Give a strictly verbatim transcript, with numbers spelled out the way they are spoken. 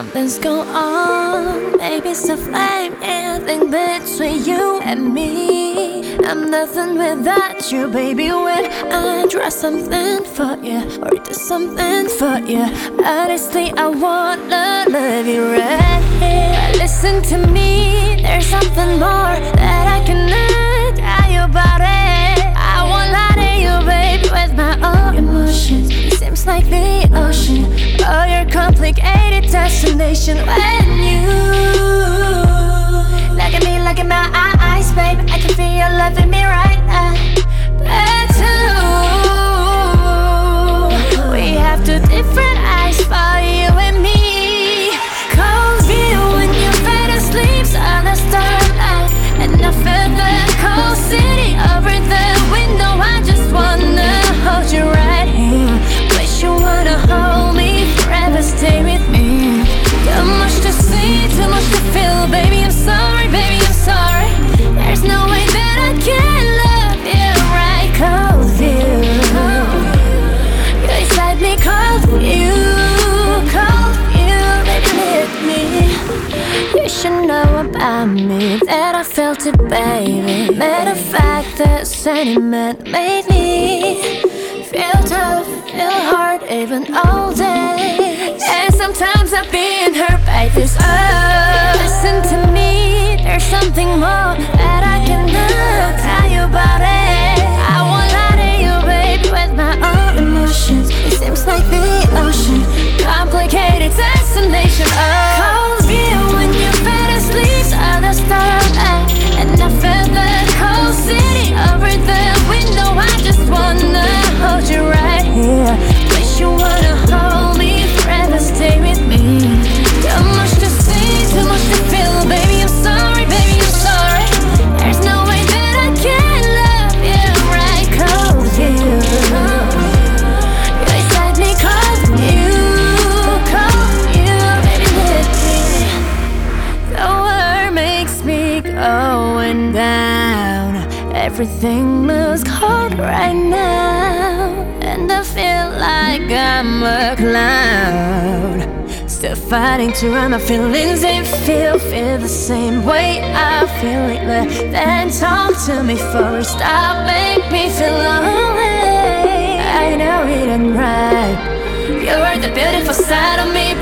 something's going on. Maybe it's a flame in between you and me. I'm nothing without you, baby. When I draw something for you or do something for you, honestly, I wanna love you right here. Listen to me, there's something more that I cannot tell you about it. I won't lie to you, baby, with my own emotions. It seems like the ocean, oh, your complicated destination. When you look at me, look at my eyes, babe, I can feel you loving me right now. But too, we have two different eyes for you and me. Cold view when you fell asleep on the starlight, and I feel the cold city over the window. I just wanna hold you right here. Wish you wanna hold me forever, stay with me. Too much to see, too much to feel, baby, I'm sorry, baby, I'm sorry. There's no way that I can love you right. Cold view, you inside me, cold view, cold view, baby, hit me. You should know about me, that I felt it, baby. Matter of fact, the sentiment made me feel tough, feel hard, even all day. And sometimes I've been hurt by this. Oh, listen to me, there's something more that I cannot tell you about it. I won't lie to you, baby, with my own emotions. It seems like the ocean, complicated destination. Oh, cold view when you fell asleep on the starlight, and I felt the cold city over the window. I just wanna hold you right here. Wish you wanna hold me forever, stay with me. Too much to see, too much to feel, baby, I'm sorry, baby, I'm sorry. There's no way that I can love you right. Cold view, you inside me, cold view, cold view, baby, with me. The world makes me going down. Everything moves cold right now, and I feel like I'm a clown. Still fighting to run my feelings and feel, feel the same way I feel lately. Then talk to me first, stop, make me feel lonely. I know it ain't right. You're the beautiful side of me,